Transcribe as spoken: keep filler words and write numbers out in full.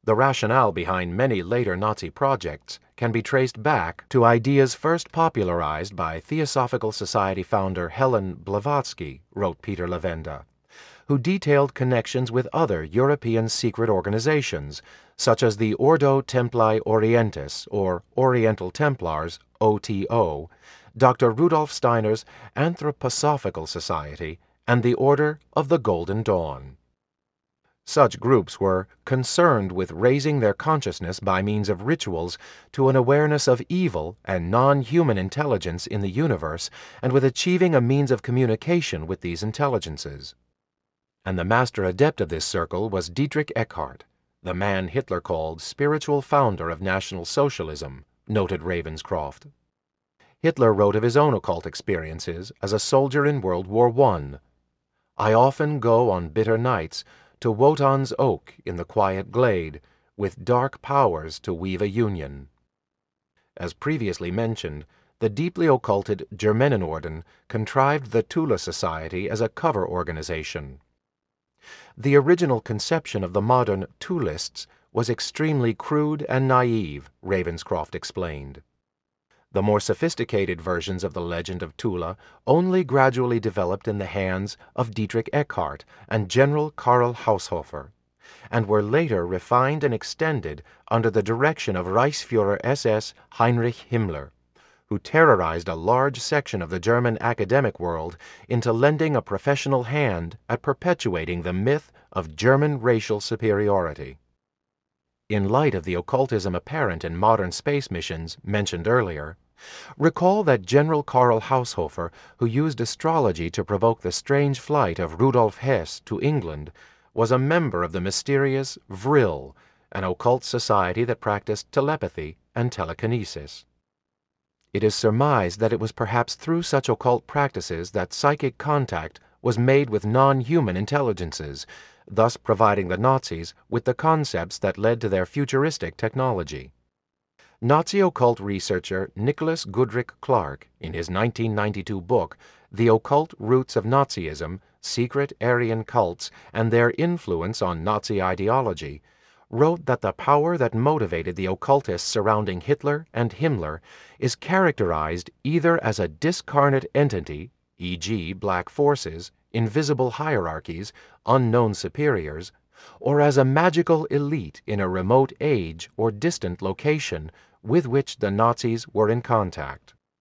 The rationale behind many later Nazi projects can be traced back to ideas first popularized by Theosophical Society founder Helen Blavatsky, wrote Peter Levenda, who detailed connections with other European secret organizations, such as the Ordo Templari Orientis, or Oriental Templars, O T O, Doctor Rudolf Steiner's Anthroposophical Society, and the Order of the Golden Dawn. Such groups were concerned with raising their consciousness by means of rituals to an awareness of evil and non-human intelligence in the universe, and with achieving a means of communication with these intelligences. And the master adept of this circle was Dietrich Eckart, the man Hitler called spiritual founder of National Socialism, noted Ravenscroft. Hitler wrote of his own occult experiences as a soldier in World War One. "I often go on bitter nights to Wotan's oak in the quiet glade, with dark powers to weave a union." As previously mentioned, the deeply occulted Germanenorden contrived the Tula Society as a cover organization. The original conception of the modern Tulists was extremely crude and naive, Ravenscroft explained. The more sophisticated versions of the legend of Tula only gradually developed in the hands of Dietrich Eckart and General Karl Haushofer, and were later refined and extended under the direction of Reichsfuhrer S S Heinrich Himmler, who terrorized a large section of the German academic world into lending a professional hand at perpetuating the myth of German racial superiority. In light of the occultism apparent in modern space missions mentioned earlier, recall that General Karl Haushofer, who used astrology to provoke the strange flight of Rudolf Hess to England, was a member of the mysterious Vril, an occult society that practiced telepathy and telekinesis. It is surmised that it was perhaps through such occult practices that psychic contact was made with non-human intelligences, thus providing the Nazis with the concepts that led to their futuristic technology. Nazi occult researcher Nicholas Goodrick Clark, in his nineteen ninety-two book, The Occult Roots of Nazism, Secret Aryan Cults and Their Influence on Nazi Ideology, wrote that the power that motivated the occultists surrounding Hitler and Himmler is characterized either as a discarnate entity, for example black forces, invisible hierarchies, unknown superiors, or as a magical elite in a remote age or distant location with which the Nazis were in contact.